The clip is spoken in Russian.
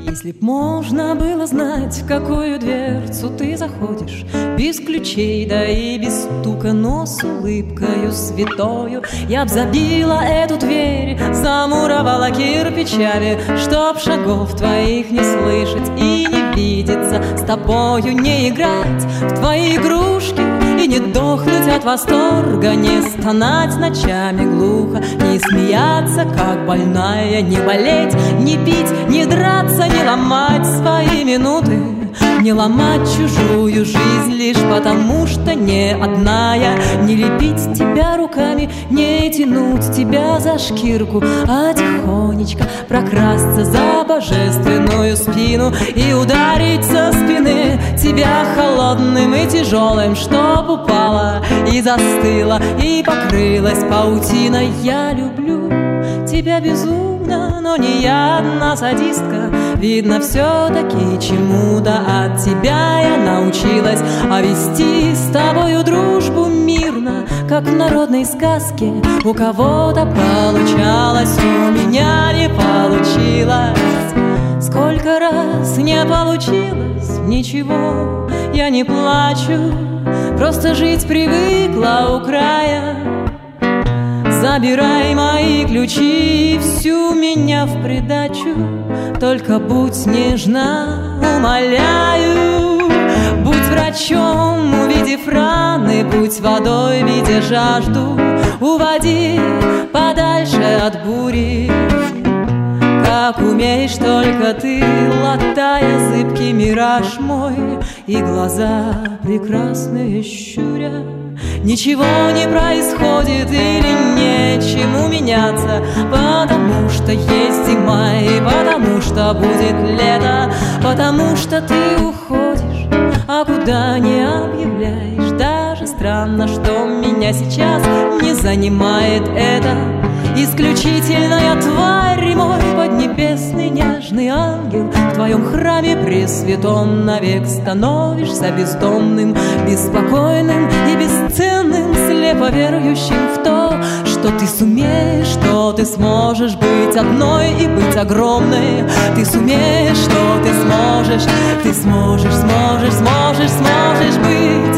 Если б можно было знать, в какую дверцу ты заходишь, без ключей, да и без стука, но с улыбкою святою, я б забила эту дверь, замуровала кирпичами, чтоб шагов твоих не слышать и не видеться, с тобою не играть в твои игрушки и не дохнуть от восторга, не стонать ночами глухо, не смеяться, как больная, не болеть, не пить, не драться, не ломать свои минуты, не ломать чужую жизнь лишь потому, что не одна я, не лепить тебя руками, не тянуть тебя за шкирку, а тихонечко прокрасться за божественную спину и ударить со спины тебя холодным и тяжелым, чтоб упала и застыла и покрылась паутиной. Я люблю тебя безумно, но не я одна садистка. Видно, все-таки чему-то от тебя я научилась, а вести с тобою дружбу мирно, как в народной сказке. У кого-то получалось, у меня не получилось. Сколько раз не получилось, ничего, я не плачу, просто жить привыкла у края. Забирай мои ключи, всю меня в придачу, только будь нежна, умоляю. Будь врачом, увидев раны, будь водой, видя жажду, уводи подальше от бури. Как умеешь только ты, латая зыбкий мираж мой, и глаза прекрасные щуря. Ничего не происходит или нечему меняться, потому что есть зима и потому что будет лето, потому что ты уходишь, а куда не объявляешь. Даже странно, что меня сейчас не занимает это. Исключительная тварь, мой поднебесный нежный ангел, в твоем храме пресвятом навек становишься бездомным, беспокойным и бесценным, слепо верующим в то, что ты сумеешь, что ты сможешь быть одной и быть огромной. Ты сумеешь, что ты сможешь, ты сможешь быть